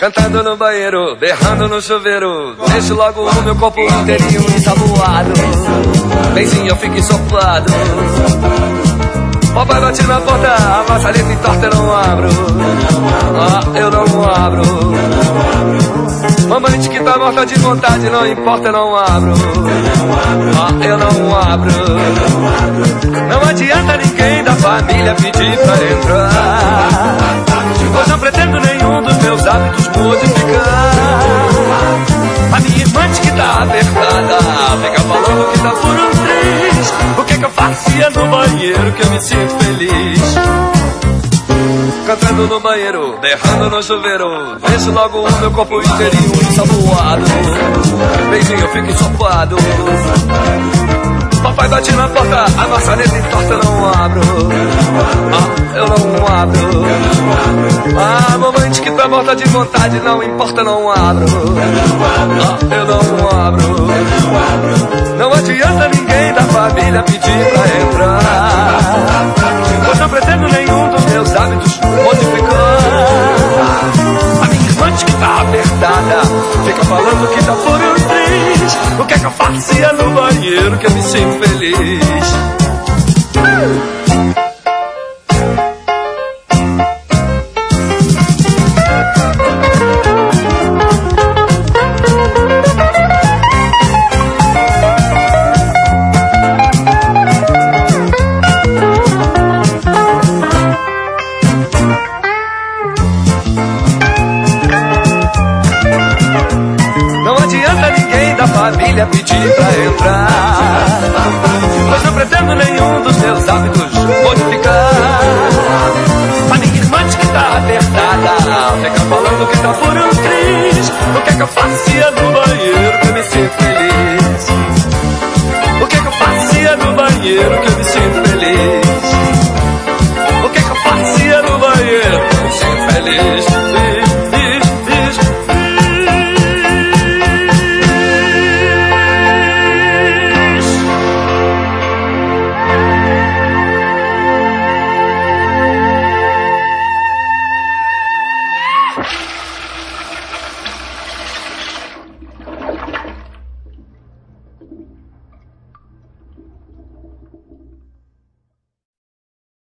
Cantando no banheiro, berrando no chuveiro, deixo logo o meu corpo inteirinho ensaboado. Benzinho, eu fico ensopado. Papai bate na porta, a maçaneta entorta, eu não abro. Ah, eu não abro. Mamãe diz que tá morta de vontade, não importa, eu não abro. Ah, eu não abro. Não adianta ninguém da família pedir pra entrar, pois não pretendo nenhum dos meus hábitos modificar. A minha irmã diz que tá apertada, fica falando que tá por um três. O que eu fazia no banheiro que eu me sinto feliz? Cantando no banheiro, berrando no chuveiro, deixo logo o meu corpo inteirinho ensaboado. Beijinho, eu fico ensopado. Papai bate na porta, a maçaneta entorta, eu não abro. Ah, eu não abro. Ah, mamãe diz que tá morta de vontade, não importa, não abro. Ah, eu não abro. Não adianta ninguém da família pedir pra entrar, pois não pretendo nenhum dos meus hábitos modificar. A minha irmã diz que tá apertada, fica falando que tá por um três. O que eu fazia no banheiro que eu me sinto feliz? Família pedir pra entrar, pois não pretendo nenhum dos meus hábitos modificar. A minha irmã diz que tá apertada, fica falando que tá por um três. O que eu fazia no banheiro que eu me sinto feliz? O que eu fazia no banheiro que eu me sinto feliz?